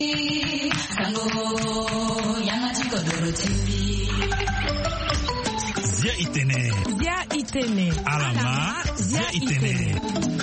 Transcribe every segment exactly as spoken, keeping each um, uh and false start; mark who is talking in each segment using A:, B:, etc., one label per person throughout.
A: Zia Itene.
B: Zia Itene.
A: Alama. Zia Itene.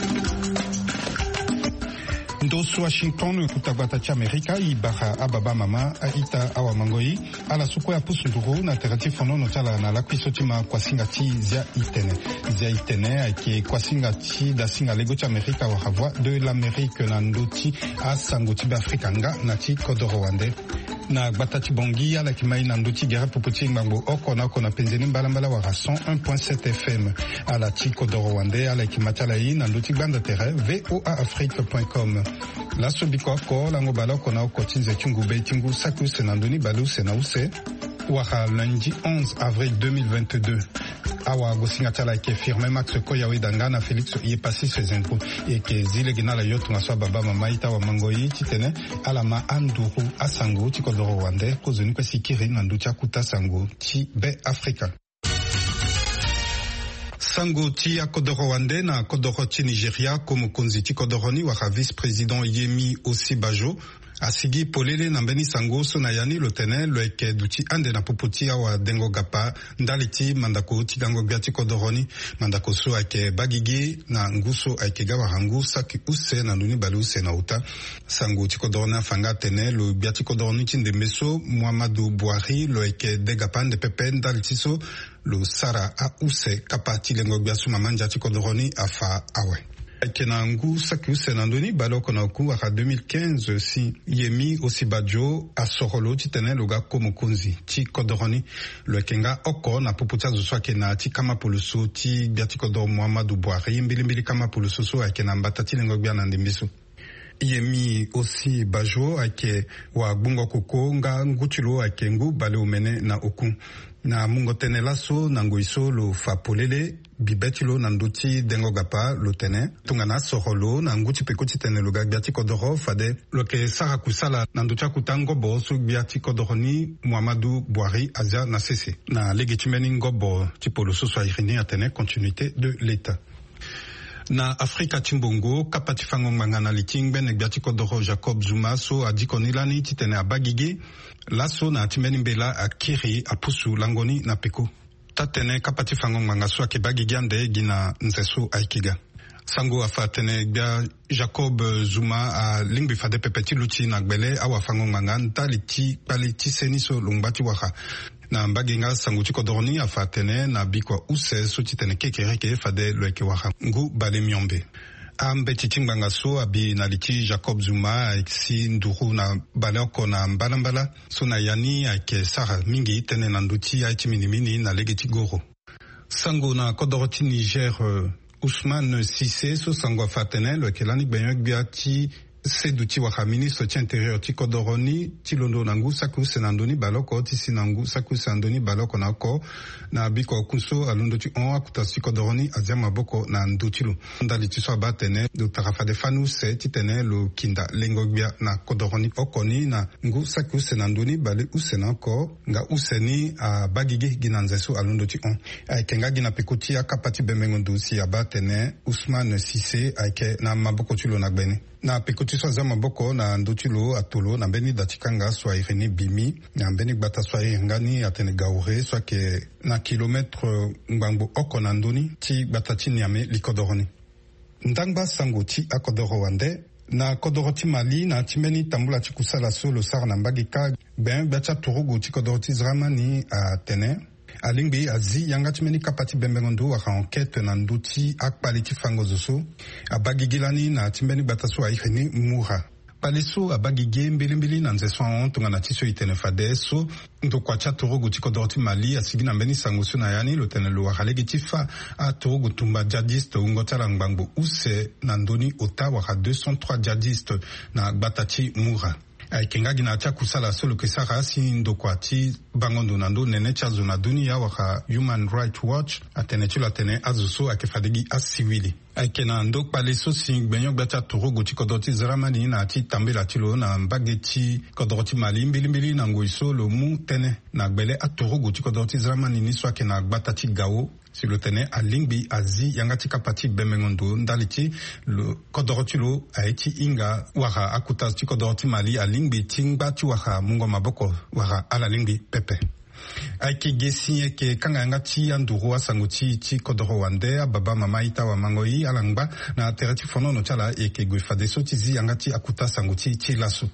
C: Ndosu Washington kutagwata cha Amerika ibaha ababa mama aita awa mangoi ala suko ya pusunduru na teratifu nono tala na lakwiso tima kwa singati Zia Itene. Zia Itene ake kwa singati da singa lego cha Amerika wa havwa de l'Amérique na ndoti a sangoti Afrika nga na ti kodoro wande. Na batati bongi ala kimai na ndoti gere puputi mbango oko na oko na penzeni mbalambala wa cent un point sept F M ala ti kodoro wande ala kimatala yi na ndoti banda tere v o a afrique point com. La sobiko ko la ngobala ko na oko tinze chungu be tingu saku senandoni balu senause waka lundi onze avril deux mille vingt-deux. Awa gosingatala ke firme Max Koyawe dangana Félix yepasi ses impôts et que zile ginala yotu ngaswa baba mama ita wa mangoyi titene alama anduru asango tikodoro wande kozoni kwa sikiri na nducha kuta sango ti be Afrika. Sango ti akodoro wande na kodoro ti Nigeria komo konzi ti kodoroni waka vice-président Yemi Osibajo asigi polele na mbeni sango so na yani lotene loeke duti ande na popoti awa dengo gapa ndaliti mandako ti gango biati kodoroni mandako so ake bagigi na nguso ake gawa hangu saki use na nduni balu use na uta sango ti kodorona fanga tene lo biati kodoroni ti ndembeso Muhammadu Buhari loeke de gapa nde pepe ndaliti so lo sara a use kapati lengo biasu mamanja ti kodoroni afa awe. Kena ngu saku senandoni baloko na oku waka deux mille quinze si Yemi Osibajo asorolo titene loga komo konzi ti kodoroni lo kenga oko na puputa zo swa kena ti kama puluso ti biati kodoro Muhammadu Buhari mbili mbili kama puluso so akena mbatati lengo bia na ndembiso. Yemi Osibajo ake wa bungo koko nga nguchilo ake ngu bale umene na oku na mungo tene laso na ngoiso lo fa polele bibetilo na nduti dengo gapa lo tene tungana sorolo na nguti pekoti tene lo gbiati kodoro fade lo ke sara kusala na nducha kutango bo so gbiati kodoroni Muhammadu Buhari azia na sese na legitimeni ngobo tipolo so so irini atene continuité de l'état. Na Afrika Timbongo kapati fango mangana litingbe ne gbiati kodoro Jacob Zuma so adikonilani titene abagige laso na timeni mbela akiri apusu langoni na peko tatene kapati fango manga so akebagige ande gina nzeso aikiga sango afatene bia Jacob Zuma a lingbi fade pepeti luti na gbele awa fango manga ntaliti paliti seniso lungbati waka na mbaginga sango ti kodoroni afatene na bikwa use so titene kekereke fade loeke waka ngu bale miombe ambe titingbanga so abi na liti Jacob Zuma si nduru na baloko na mbalambala so na yani ake sara mingi tene na nduti ya iti minimini na legeti goro sango na kodoroti Niger uh, Ousmane Sissé so sango afatene loeke lani gbenyo gbiati seduti waka ministre ti intérieur ti kodoroni ti londo na ngu saku senandoni baloko ti sinangu saku senandoni baloko na ko na biko kunso alundo ti on akuta ti kodoroni azia maboko na ndutilo ndali ti so abatene do tarafa de fanu se ti tene lo kinda lengo gbia na kodoroni okoni na ngu saku senandoni bale usena ko nga useni a bagige gina nzeso alundo ti on aikenga gina pekoti akapati bemengo ndusi abatene Ousmane Sissé aike na maboko ti lo na gbene na pekoti so za maboko na ndutilo atolo na mbeni datikanga so irini bimi na mbeni gbata so ngani atene gaure so ke na kilometre ngbango oko na ndoni ti gbata ti niame likodoroni ndangba sango ti akodoro wande na kodoro ti Mali na timeni tambula ti kusala so lo sara na mbagika ben bacha turugu ti kodoro ti Zramani a tene alingbi azi yanga timeni kapati bembengondo waka enquête na nduti akpali ti fango zoso abagigilani na timbeni bataso aiheni mura paleso abagige mbili na nzeso on tunga na tiso itene fade so ndokwa cha torogo ti kodoro ti Mali asigi na mbeni sango so na yani lo tene lo wakalegi ti fa a torogo tumba djihadiste ungotala ngbango use na ndoni ota waka deux cent trois djihadiste na gbata ti mura aikenga gina tia kusala solo ke sara si ndokwa ti bangondo nando nene chazo na dunia waka Human Rights Watch atene chula tene azuso akefadegi asiwili aikena ndo pale so singbenyo gbacha toro goti kodoti zramani na ti tambela tilo na mbageti kodoti mali mbili mbili na ngoiso lo mu tene na gbele atoro goti kodoti zramani ni swake na gbata ti gawo si le tene a lingbi azi yangati kapati bemengondo ndaliti le kodoti lo aiti inga waka akuta ti kodoti mali a lingbi tingba ti waka mungo maboko waka ala lingbi pepe aike gesi ke kanga nga ti anduru asango ti ti kodoro wande baba mama ita wa mangoi alangba na terati fono no chala e ke gwefade so ti zi yanga ti akuta sango ti ti lasu.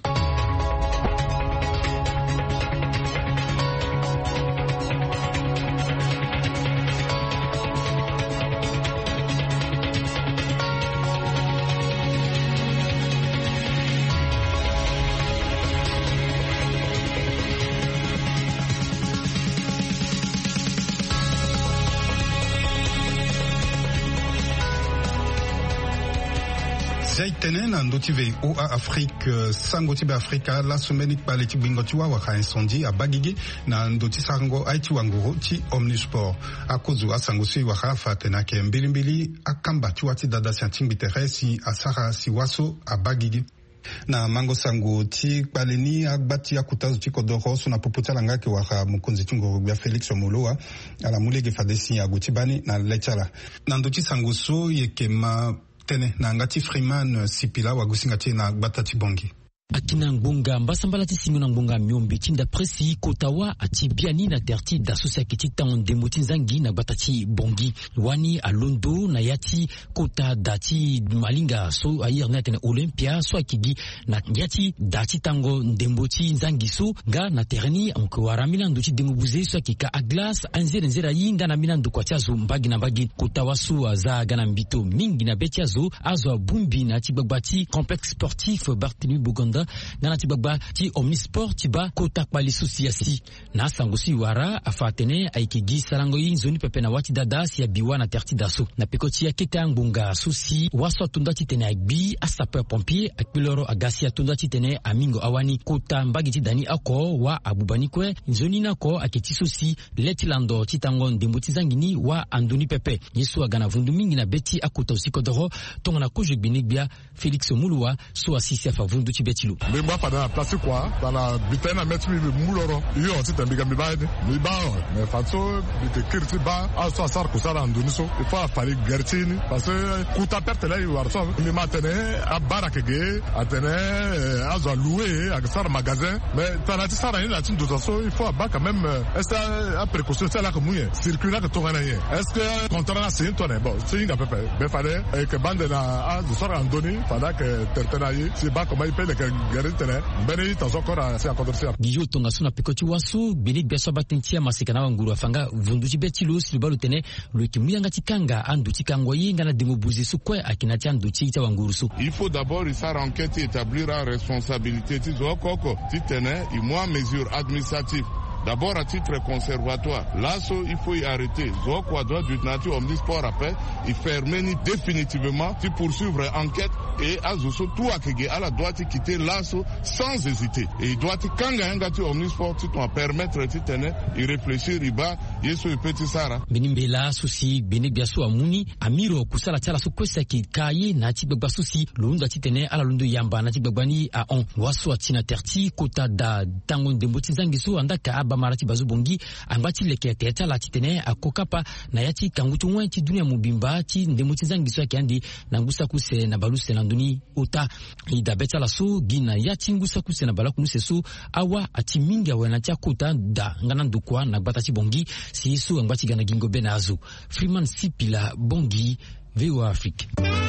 C: Zaitene na ndoti ve o a Afrique sangoti be Afrika la semaine pale ti bingoti wa waka incendie a Bagigi na ndoti sango aiti wanguro ti Omnisport akozu asangosi waka fatena ke mbili mbili akamba ti wati dada siantingbi teresi asara si waso a Bagigi na mango sango ti paleni agbati akutazo ti kodoro so na popotala ngake waka mukonzi tingo bia Felix Omoloa ala mulege fadesi agoti bani na lechala na ndoti sango so yekema tene na ngati Freeman sipila wagusinga ti na batati bongi
B: akina ngbonga mbasambala ti simi na ngbonga miombe tinda presi kotawa ati biani na terti da society tango ndembo tinzangi na batati bongi wani alondo na yati kota dati malinga so ayer na tene Olympia so akigi na yati dati tango ndembo tinzangi so ga na terni amko waramina nduti demubuze so akika aglas anzere nzera yinga na mina ndukwa tiazo mbagi na mbagi kotawa so aza gana mbito mingi na betiazo azo bumbi na tibagbati complexe sportif Barthélemy Boganda ngana tibagba ti Omnisport tiba kota kwali susiasi na sangosi wara afatene aikigi sarango yinzoni pepe na wati dada si ya biwa na terti daso na pekoti ya keta ngbonga susi waso tunda titene agbi a sapeur pompier akpiloro agasi tunda titene amingo awani kota mbagi ti dani ako wa abubani kwe nzoni nako aketi susi letilando titango ndembo tizangini wa andoni pepe yesu agana vundu mingi na beti akota usikodoro tonga na kojo gbinigbia Felix Omoloa so asisi afa vundu tibeti
D: mais moi pendant la place quoi dans la bitena mettre mi muloro yo ti tambiga mi ba mi ba mais fatso de kirti ba aso sar ko sara nduniso il faut fali gertini parce que kuta perte là il war so mi matene a baraka ge atene azo louer a sar magasin mais tana ti sara ni la tin do so il faut ba quand même est a précaution c'est là que mouye circuler que tongana ye est-ce que contrat c'est toi bon c'est une pepe be fale et que bande na a sar andoni fala que tertena ye c'est ba comment il peut le garitene bene ta sokora se akodorsia
B: gijo tonga suna pekoti wasu beni beso batentia masikana wanguru afanga vunduji betilo silbalo tene le kimuyanga tikanga andu tikangwa yinga na demobuzi su kwe akinati andu tita wanguru su
E: il faut d'abord faire enquête et établir la responsabilité tizo koko titene i moi mesure administrative. D'abord à titre conservatoire. Là, il faut y arrêter. Zokwa doit du nature Omnisport appelle, il fermer définitivement, il poursuivre enquête et Azuso tout akege ala doit quitter l'assaut sans hésiter. Et il doit kanga ngati Omnisport tu dois permettre titene y réfléchir iba yeso petit sara.
B: Benimbela susi benebia so amuni amiro kusala chala so kwesa ki kaye na tibagba susi lunda titene ala lundu yamba na tibagbani a on waso atina terti kota da tango ndembo tizangiso andaka aba marati bazubongi ambati leke teta la titene akokapa na yati kangutu mwanti dunia mubimba ti ndemuti zangiso yandi na ngusa kuse na baluse na nduni ota ida beta la so gina yati ngusa kuse na balaku museso awa ati mingi awana tia kota da ngana ndukwa na gbata ti bongi si so ngati gana gingo benazo Freeman Sipila bongi V O A Afrique.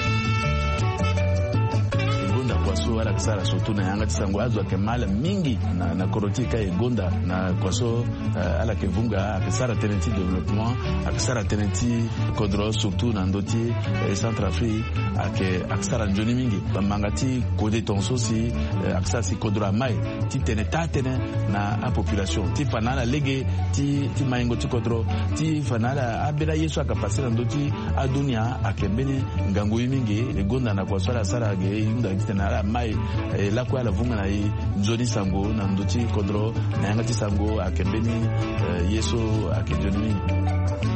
F: Kwaso ala kisara sotu na yanga tisango azo kemala mingi na na korotika egonda na kwaso uh, ala kevunga akisara tenenti development akisara tenenti kodro surtout na ndoti eh, Centrafrique ake aksara njoni mingi bamangati kode tonso si aksa si kodra mai ti tene ta tene na a population ti fanala lege ti ti maingo ti kodro ti fanala abela yesu akapasira ndoti adunia akembeni ngangu mingi egonda na kwa swala sara ge inda tena la mai la kwa la vunga na njoni sango na ndoti kodro na ngati sango akembeni yesu akejoni mingi.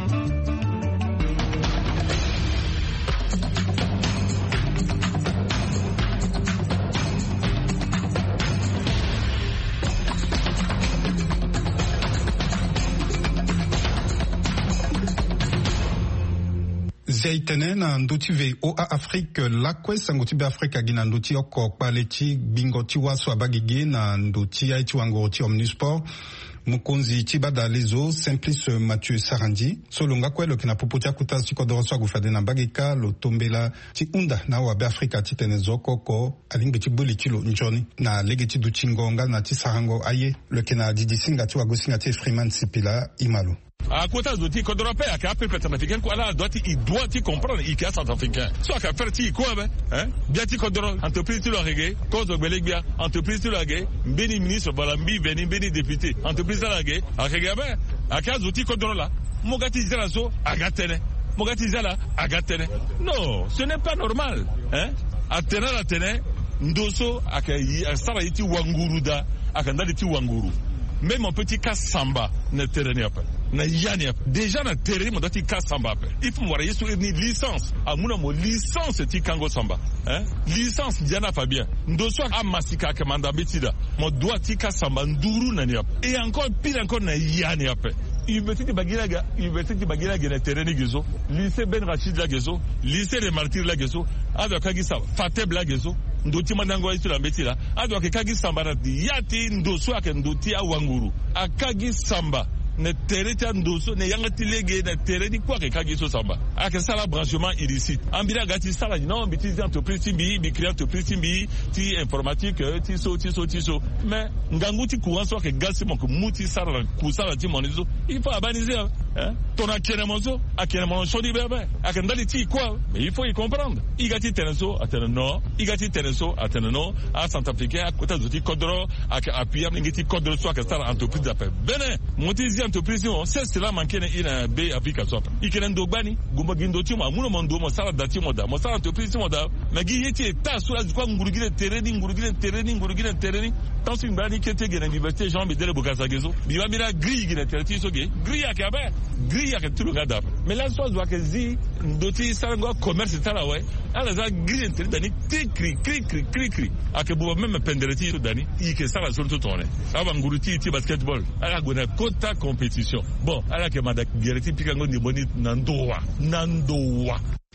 C: Zeitene na nduti ve o a Afrique lakwe sangoti be Afrika gina nduti oko paleti bingoti waso abagige na nduti aiti wangoti omnisport mukonzi chibada lezo Simplice Mathieu Sarandi solonga kwelo kina popotia kuta sikodoro swa gufade na bagika lo tombela ti unda na wa be Afrika ti tenezo koko alingi ti boli kilo njoni na legeti du chingonga na ti sarango aye le kina didisinga ti wagosinga ti Freeman Sipila Imalo.
G: À côté de ti kodrope à cap pétamatique quoi là doit il doit il comprendre il est centrafricain soit qu'à faire ti quoi ben hein bien ti kodro entreprise tu le reggae cause belégbia entreprise tu le reggae béni ministre balambi béni béni député entreprise la reggae à reggae à cas outil kodro là mogati zelazo agatene mogati zela agatene non ce n'est pas normal hein atena la tene ndoso akayi sara iti wanguruda akandali ti wanguru même un petit cas samba ne terrain pas na yani déjà na terrain mon petit cas samba il faut voir sur une licence à mon mo licence ti kango samba hein licence Diana Fabien ndoso a masika ka manda betida mo doit ti cas samba nduru na ni et encore pire encore na yani après Université Bagilaga, Université Bagilaga na terrain gezo, lycée Ben Rachid la gezo, lycée des Martyrs la gezo, ado kagisa Fateb la gezo, ndoti mandango isu la betila, ado kagisa samba yati ndoso ak ndoti a wanguru, akagi samba ne tereta ndoso ne yangati lege na teredi kwa ke kagiso samba ake sala branchement illicite ambira gati sala non biti entreprise timbi bi créer entreprise timbi ti informatique ti so ti so ti so mais nganguti courant so ke gasi mon ko muti sala ku sala ti monizo il faut abaniser hein ton akene monzo akene mon chodi bebe ake ndali ti quoi mais il faut y comprendre igati tenso atene no igati tenso atene no a centrafricain à côté de ti kodro ake appuyer ngiti kodro so ke sala entreprise d'appel bene monti entreprise on sait cela manquer ina be Africa sopa ikene ndogbani gumba gindo ti mo muno mondo mo sala dati mo da mo sala entreprise mo da magi yeti ta sura kwa ngurugire tereni ngurugire tereni ngurugire tereni tansi ngani kete gena université Jean Bedele Bokassa gezo biwa bira gri gena terti soge gri akabe gri ak tout le gada mais là soit doit que zi ndoti sala ngo commerce tala we ala za gri terti dani tikri kri kri kri kri akebu même pendereti dani ike sala sur tout tourner aba nguruti ti basketball ala gona kota compétition. Bon, alors que Madame Guerretti Picango ni boni nandoa, nandoa.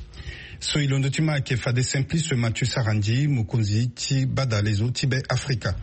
C: So ilondo tima ke fade Simplice Mathieu Sarandi mukonzi ti bada lezo tibe Afrika.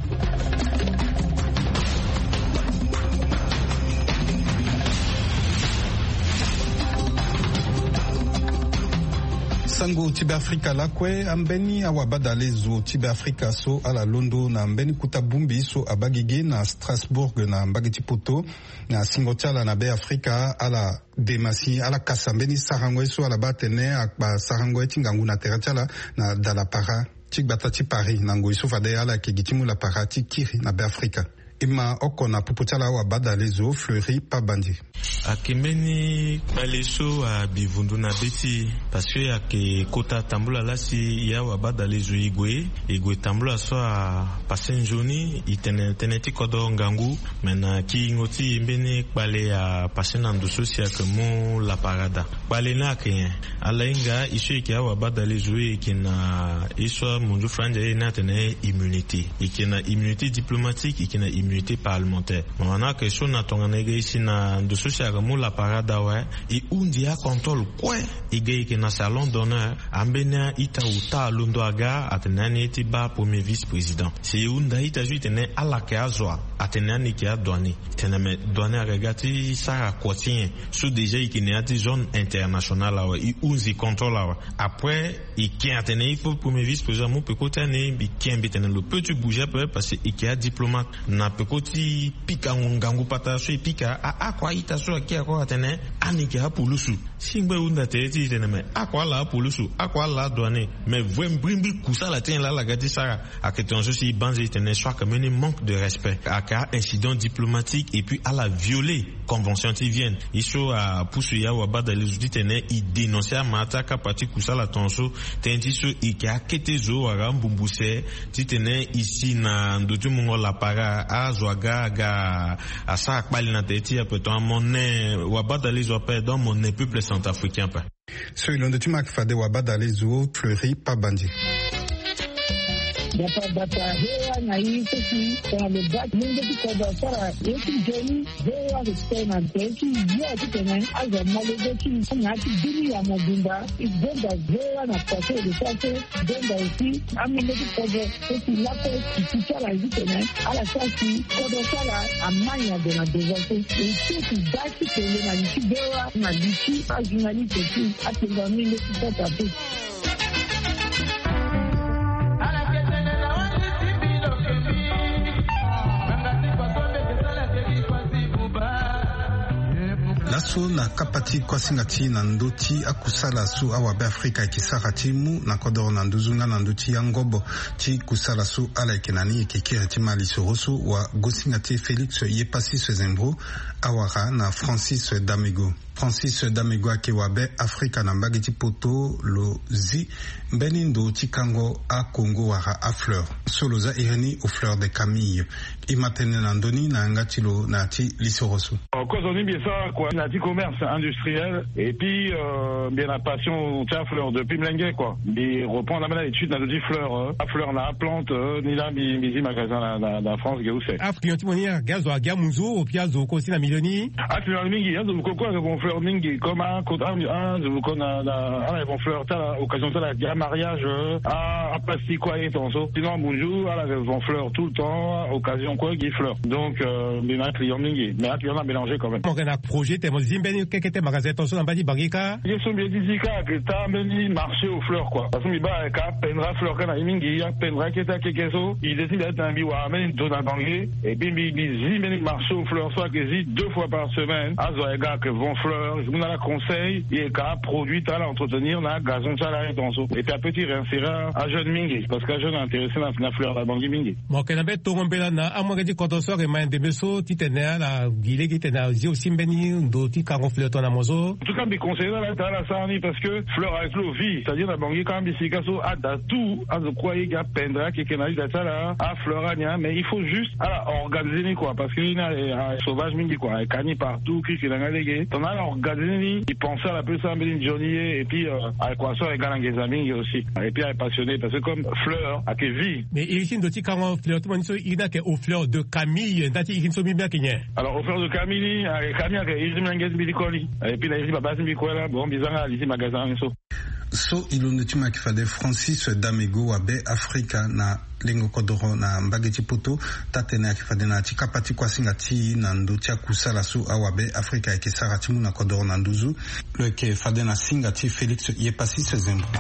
C: Sango tibe Afrika lakwe ambeni awabada lezo tibe Afrika so ala londo na ambeni kutabumbi so abagige na Strasbourg na mbagiti poto na singotiala na be Afrika ala demasi ala kasambeni sarango so ala batene akba sarango etingangu na teratiala na dala para tigbata ti Paris na ngo so fade ala ke gitimu la para ti kiri na be Afrika. Ima oko na puputala wa bada lezo Fleury Pabandi.
H: Akimeni baleso a bivundu na beti parce que ake kota tambula lasi ya wa bada lezo igwe igwe tambula so a pasen joni itene teneti kodo ngangu mena ki ngoti mbeni bale a pasen anduso si akemo la parada bale na kenye alainga isu ki ya wa bada lezo ikina iso munju franja ina tene immunité ikina immunité diplomatique ikina immunité parlementaire mwana ke so na tonganege isi na nduso si akemo la parada ouais et undi a contrôle quoi et gay na salon d'honneur ambena ita uta lundo aga atenani tiba premier vice-président c'est unda ita jutene ala ke azwa atenani ki a douane tename douane agati sara quotien sous déjà ikine ati zone internationale là ouais et undi contrôle là après il qui atene il faut premier vice-président mo pekota ne bi kembe tenen le peut tu bouger parce que il a diplomate na pekoti pika ngangu pata so pika a a kwa ita so ki a kwa tene aniki ha pulusu singbe unda te ti tene me akwa la polisu akwa la douane mais vwem brimbi kusa la tien la la gadi sara aketon si banze tene soit comme un manque de respect aka incident diplomatique et puis à la violer convention ti vienne iso a pusu ya wa bada les outils tene i dénoncer mata ka parti kusa la tonso tenti so i ka ketezo wa mbumbuse ti tene ici na ndotu mungo la para a zwaga ga asa akpali na teti apeton monnaie wa bada les opé dans mon peuple centrafricain pas
C: so ilondo tu mak fade wa bada les ou fleury pa bandi
I: Data data hewa na hii sisi kwa lebaki mungu kikoda sara yeki jeni hewa kistena teki ya kitene aza malebeki ngati bili ya mobimba izenda hewa na pase de pase denda usi amile kikoda sisi lako kikichara kitene ala sasi kodo sara amanya de na devante sisi dati kele na lichi hewa na lichi ajunali teki atenga mile kikoda teki
C: laso na kapati kwa singati na ndoti akusala su awabe Afrika ikisaka timu na kodoro na nduzunga na ndoti ya ngobo ti kusala su ala ikenani ikekira tima lisorosu wa gosingati Felix Yepasi Zembro awara na Francis Damego. Francis Damego ake wabe Afrika na mbagiti poto lo zi mbeni ndo tikango a Congo wara a fleur solo za ireni au fleur de Camille imatene na ndoni na ngatilo na ti lisorosu.
J: Cause on dit ça quoi, on a dit commerce industriel et puis euh, bien la passion tiens fleur depuis Mlengue quoi. Mais reprend la l'étude dans dit fleur, la fleur na plante ni là mi mi magasin la la France que où c'est.
K: Afrique tu monia gazo a gamuzo au piazo ko si na milioni.
J: Ah tu as mingi, donc quoi que bon fleur mingi comme un côté un de qu'on a la bon fleur ta occasion ça la mariage à à plastique quoi et ton so. Sinon bonjour à la bon fleur tout le temps occasion quoi qui fleur. Donc euh, mais un client mingi, mais un client a mélangé quand même.
K: On a projet temo zimbeni kekete magasin ton so na badi bagika.
J: Ils sont bien dizika que ta meni marché aux fleurs quoi. Parce que mi ba ka pendra fleur kana mingi ya pendra keta kekeso, il décide d'être un biwa men dona bangé et puis mi zimbeni marché aux fleurs soit que zi deux fois par semaine. Azo ega que vont fleurs, je la conseille, il ka produit à l'entretenir na gazon ça la ton so. Et puis un petit réinsérer à jeune mingi parce que jeune intéressé na na fleur la bangi mingi.
K: Mo kana bet to ngombela na amwa di kotoso ke mande beso titena la gile kitena zi simbeni ndo ti kango fleur ton amozo.
J: En tout cas, mes conseillers là, t'as la sarni parce que fleur avec l'eau vie, c'est-à-dire la bangi quand même ici kaso a da tout, à se croire qu'il y a pendra qui kenali da ça là, à fleurania, mais il faut juste à organiser quoi parce qu'il y a sauvage mindi quoi, cani partout, qui qui l'a légué. T'en as organisé, il pensait à la plus simple d'une journée et puis à quoi ça les gars les amis aussi. Et puis à passionné parce que comme fleur a que vie.
K: Mais ici ndo ti kango fleur tout monde il a que aux fleurs de Camille, ndati il so bien kenye.
J: Alors aux fleurs de Camille, Camille il mlangezi bilikoli. Et puis là ici baba simbikwela bon bizanga ici magasin so.
C: So ilonetima kifade Francis Damego wabe Afrika na lengo kodoro na mbageti poto tatena kifade na tikapati kwa singati na ndotia kusala so awabe Afrika eke saratimu na kodoro na nduzu le ke fade na singati Felix Yepasi Zembro.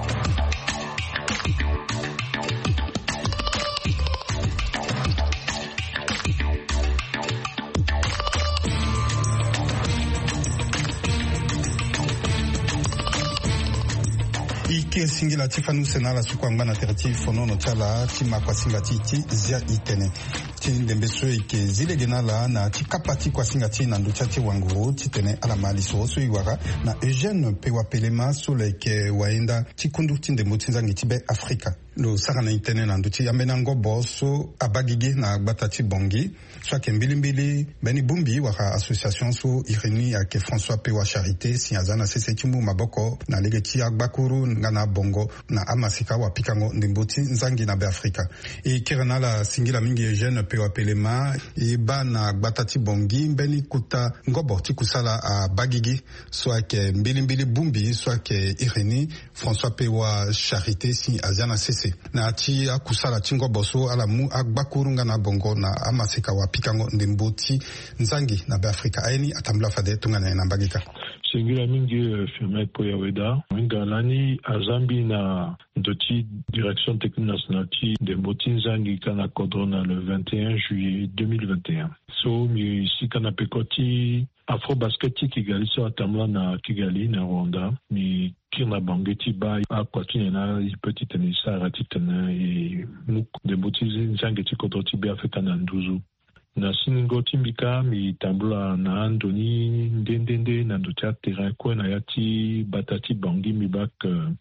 C: Ike singila tifanu senala sukwanga na terati fonono chala tima kwa singati ti zia itene ti ndembeso ike zile genala na ti kapati kwa singati na ndo chati wanguru ti tene ala mali so so iwara na Eugène Pewa Pelema so leke waenda ti kundu ti ndembo ti nzangi ti be Afrika lo saka na itene na ndo ti amena ngobo so abagige na gbata ti bongi so ke mbilimbili beni bumbi waka association so irini ake François Pewa Charité si azana sese timu maboko na lege ti agbakuru ngana bongo na amasika wa pikango ndemboti nzangi na be Afrika e kirana la singila mingi Eugène Pewa Pelema e ba na gbatati bongi mbeni kuta ngobo ti kusala a bagigi so ake mbilimbili bumbi so ake irini François Pewa Charité si azana sese na ti akusala ti ngobo so ala mu agbakuru ngana bongo na amasika wa pikango ndemboti nzangi na be Afrika aini atambula fade tungana na bagika
L: singila mingi Firmet Poyaweda Mingalani Azambi na Doti direction technique nationale de Botinzangi Kana Kodrona le vingt et un juillet deux mille vingt et un. So mi si kana pekoti Afrobasket ti Kigali so atamla na Kigali na Rwanda mi kirna bangeti ba akwatine na petit tenisa ratitana e muk de botizi nzangeti kodoti be afeka na nduzu na siningo timbika mi tambula na andoni ndendende na ndotia terrain ko na yati batati bangi mi bak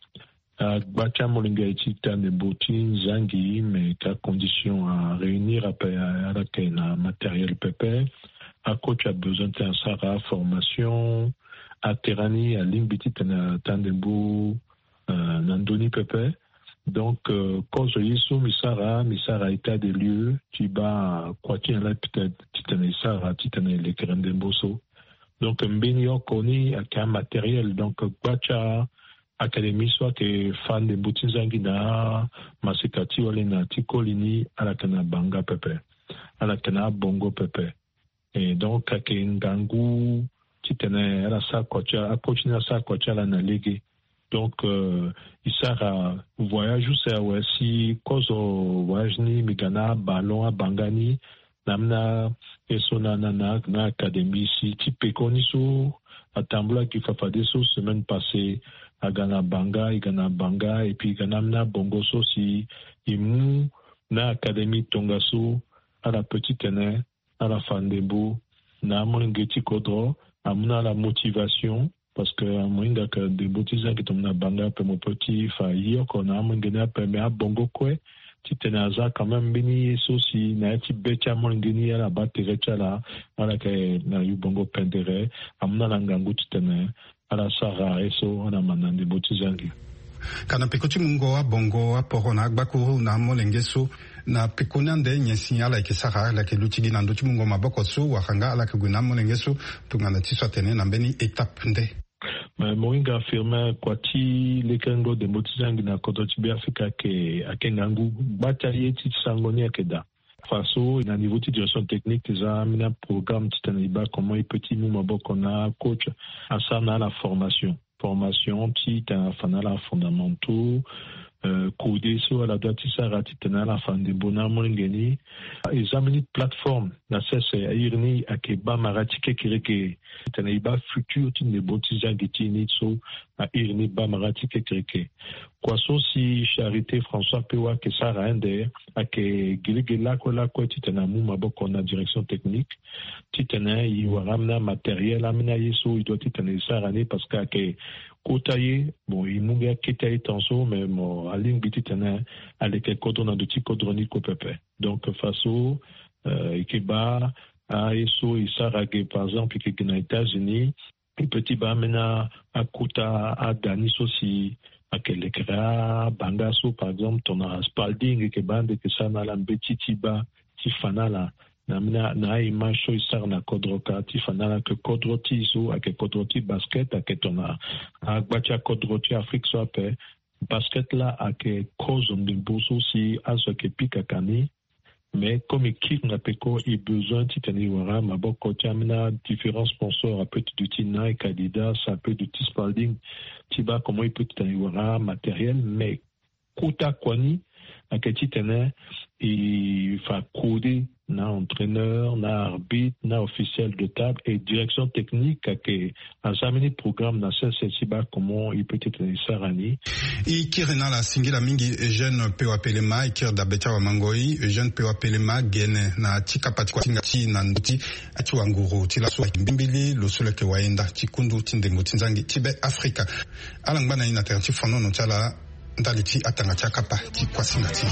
L: a bacha molinga eti tane boti nzangi mais ka condition à réunir à la na matériel pépé. À coach a besoin d'un Sara formation, à Terani, à Limbiti, à Tandembo, Nandoni Pepe. Donc, quand je dis sous Misara, Misara état des lieux, tu vas, quoi qu'il y en a peut-être, Titane Sara, Titane les Grandemboso. Donc, Mbénio Koni, à un matériel, donc, Bacha, Académie, soit que fan de Boutinzangina, Masekati, Walena, Tikolini, à la Kanabanga Pepe, à la Kanabongo Pepe. Et donc, à Kengangu, Titane, à la Sakocha, à Coachina Sakocha, la Nalégué. Donc, euh, il sert à voyage, c'est aussi, cause au voyage ni, Migana, Ballon, à Bangani, Namna, Esona, Nana, na Académie, si, Tipekoniso, à Tambla, qui fait pas des choses, semaine passée, à Ghana Banga, et Ghana Banga, et puis Ganamna, Bongoso, si, Imu, na Académie Tongaso, à la petite année, à la Fandebo, na Mongeti Kodro, à la motivation, parce que à moins que des boutisans qui tombent na Banga, pour mon petit, faillir, qu'on a Mongena, permet à Bongo Kwe, Titenaza, quand même, béni, et aussi, na eti becha Mongeni, à la batterie, là, à la que na yu Bongo Pendere, à mon langangu Titene, à la Sara, et so, on a maintenant des boutisans.
C: Kana pekoti mungo wa bongo wa porona agbakuru na molengeso na pekoni ande nyesi ala ke sara la ke lutigi na ndochi mungo maboko so wa hanga ala ke guna molengeso tungana tiswa tene na mbeni étape nde
L: mais moinga affirma kwati lekengo de motizangi na kodoti be Afrika ke akengangu bata yeti sangoni akeda faso na niveau de direction technique za mina programme titaniba comment il petit nous maboko na coach asana la formation formation petite fanala fondamentaux euh, codé sur la date ça ratitana la fin de bona mongeni examiner plateforme na cesse irni akeba maratike kireke tanaiba futur tin de botiza gitini so a irni ba maratike kireke quoi so si charité François Pewa que ça rende ake giligela ko la ko titana mu maboko na direction technique titana yi waramna matériel amina yeso il doit titana ça rane parce que ake kotaye bon il munga kitaye tanso mais mo aling bititana avec kodona de ti kodroni ko pepe donc faso euh, ikeba a yeso isarage par exemple que na États-Unis et petit ba mena akuta a dani sosi akele kra bangaso par exemple ton a Spalding ke bande que ça na la betiti ba ti fanala na mina na imasho isar na kodroka ti fanala que kodroti so ake kodroti basket ake tona a gbacha kodroti Afrique so pe basket là ake cause de boso si aso ke pika kani mais comme équipe n'a pas eu besoin de tenir wara maboko tiamina différents sponsors à petit du Tina et Kadida ça peut du Spalding tiba comment il peut tenir wara matériel mais kota kwani à petit tenir il fa coder na entraîneur na arbitre na officiel de table et direction technique que examiner programme na sesiba comment il peut être sarani
C: i kirena la singila mingi jeune pe wapelema ikir da becha wa mangoi jeune pe wapelema gene na tika pati kwa tinga ti na nduti ati wanguru ti la so bimbili lo sole ke waenda tikundu tinde mutinzangi tibe Afrika alangba na ina terti fono no tala ndaliti atanga chakapa ti kwa singati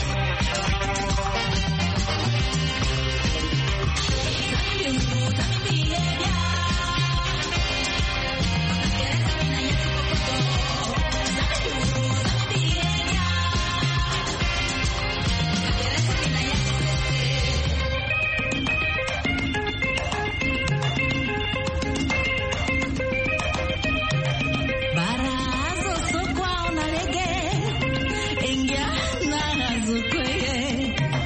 M: Barazo sokwa onalege, engia na razukwe.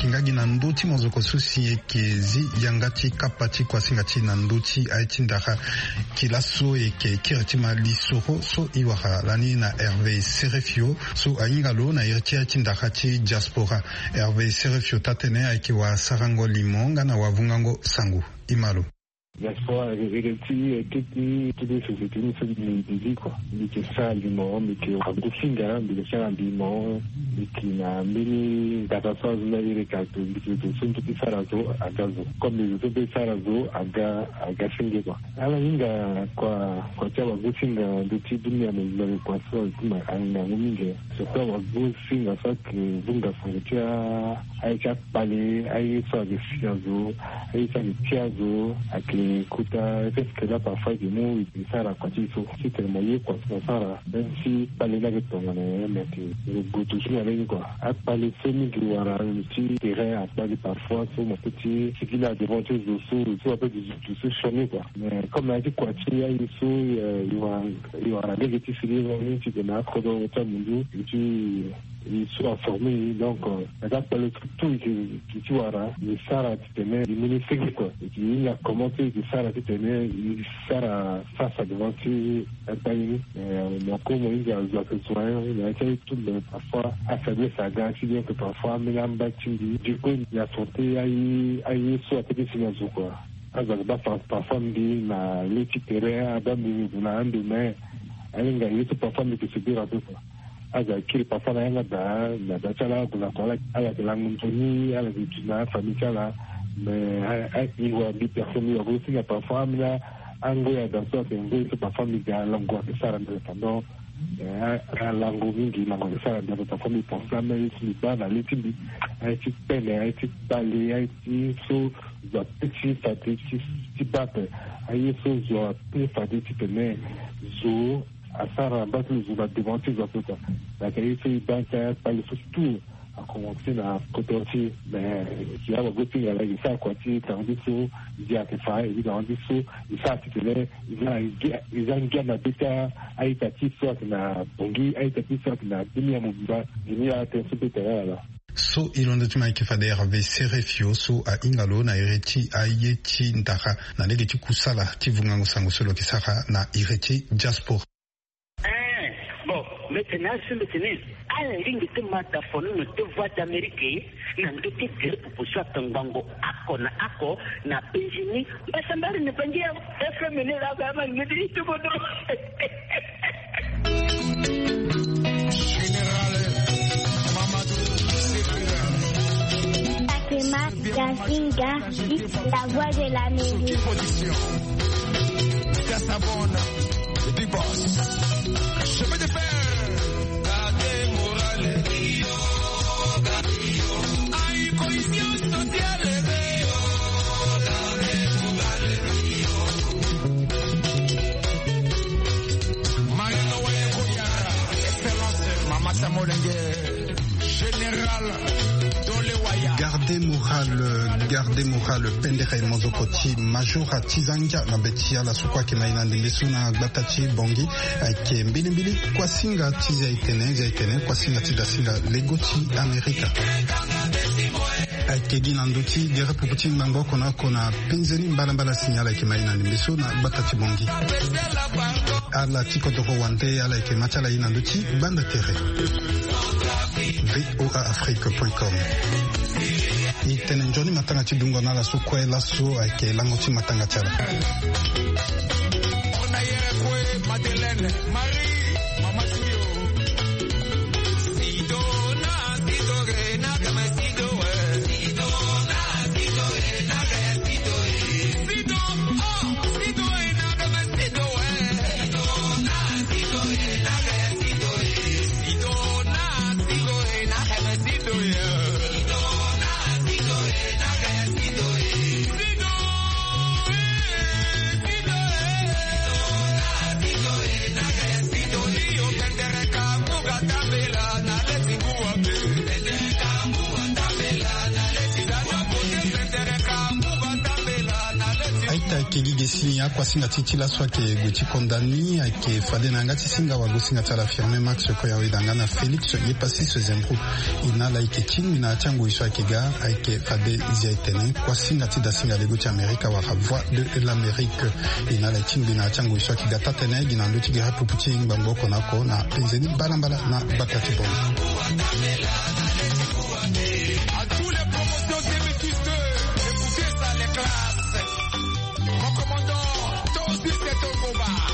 C: kingagi na nduti mozoko susi ekezi yangati kapati kwa singati na nduti aitindaha kilaso eke kiratima lisoro so iwaha lani na Hervé Serefio so aingalo na irti aitindaha ti diaspora. Hervé Serefio tatene aikiwa sarango limonga na wavungango sangu imalo.
L: Diaspora egeti ekiti toutes les sociétés nous sommes des quoi mais que ça limon mais que on a finga mais que ça limon mais qui na mini data source na ile kato mais que sont tout ça razo agazo comme les autres ça razo aga aga finga quoi ala inga kwa kwa chawa gusinga de ti dunia mais kwa so kuma anga mingi so kwa gusinga ça que bunga frontière aicha pale ai so de fiazo ai so de tiazo akli kuta parce que là parfois des mots ils ça quand il faut si tellement y quoi ça même si parler là que ton mais le goût tout sur avec quoi à parler semi gloire petit terrain à parler parfois sur mon petit ce qu'il a devant tes dessous tout un peu du tout chemin quoi mais comme a dit quoi il y a il faut il y a il y a la négative filière tu te mets à croire au temps monde tu ils sont formés donc regarde pas le truc tout qui tu vois là mais ça là tu te mets il magnifique quoi et il a commenté que ça là tu te mets il ça face à devant tu un pays mais comme il y a des soins il y a tout le parfois affaiblir sa garde si bien que parfois mais là battu du coup il a sauté aïe aïe soit petit sinon quoi alors bah parfois me dit na l'équipe terrain adam na un de mais elle gagne tout parfois mais que c'est bien un peu quoi aza kiri parfois na yanga da na da chala kuna kola ala de langoni ala de tuna famille chala mais il voit des personnes au aussi na parfois mais ango ya dans ça c'est parfois mais ga lango de ça dans pendant à lango mingi lango de ça dans ta famille pour ça mais il pas dans les petits ai ti pele ai ti bali ai ti so za petit fati ti bape ai so zo pe fati ti tene zo à ça rabattre les ouvriers devant ces autres quoi la qualité bancaire pas le tout à commencer à côté mais qui a beaucoup de la ça quoi tu t'en dis sur il y a que ça il en dit sur il ça tu connais il a il a une gamme bêta à Itati soit na Bongi à Itati soit na Dunia Mobile il y a un super terrain là
C: so ilonda tuma ke fade Hervé Serefio so a ingalo na ireti ayeti ndaka na negeti kusala tivungango sango solo kisaka na ireti diaspora.
M: Maintenant, je me tenais à la ligne de mataphone, de voix d'Amérique, n'a pas été clair pour soit un bango, ako na ako, na péjini, mais ça m'a ne pas dire, est-ce que mener la gamme, me dit tout le monde.
N: Mamadou, Gazinga, la voix de l'Amérique.
O: Cassabonne, le big boss. Je peux te faire.
C: Gardez moral, gardez moral, pendere mozokoti, majora tizanga na betia la sukwa ke maina ndelesu na gbatachi bongi, ke mbili mbili kwa singa tiza itene, za itene, kwa singa tiza singa legoti Amerika. Ke gina nduti, gere puputi mbango kona kona penzeni mbala mbala sinyala ke maina ndelesu na gbatachi bongi. Ala tiko doko wante, ala ke machala ina nduti, banda tere. v o a afrique point com itene njoni matanga chidungo na la sukwe la so ake lango chi matanga chala
O: ona yere kwe Madeleine Marie mama studio sidona sidore na kama sidoe sidona sidore na kama sidoe sido oh sidoe na kama sidoe sidona sidore na kama sidoe sidona sidore na kama sidoe Don't
C: kegi gesini ya kwa singa titila swa ke gweti kondani ke fade na ngati singa wa gosinga tala firme max ko ya wedanga na Felix ye pasi ce zembru ina la ike king na chango iswa ke ga ke fade zia tene kwa singa tida singa le goti Amerika wa voix de l'Amérique ina la king na chango iswa ke gata tene gina ndo tige hapu puti ngbango konako na penzeni balambala na batati bon.
O: À tous les promotions débutistes, écoutez ça les classes. Mon commandant, toi aussi c'est un combat.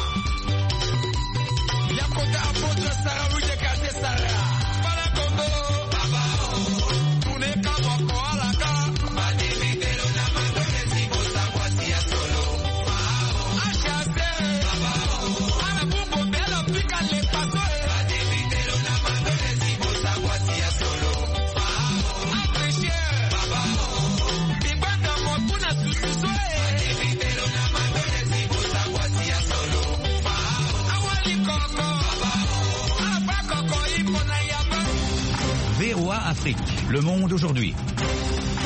O: Yakota apôtre Sarah, oui, dégagez Sarah. Balakongo, Baba, tournez Kaboko à la gare. Badimidelo na mandone zibo sa kwasi ya solo. Achase, Baba, Arabumbo belo pika le paso. Badimidelo na mandone zibo sa kwasi ya solo.
P: V O A Afrique, le monde aujourd'hui.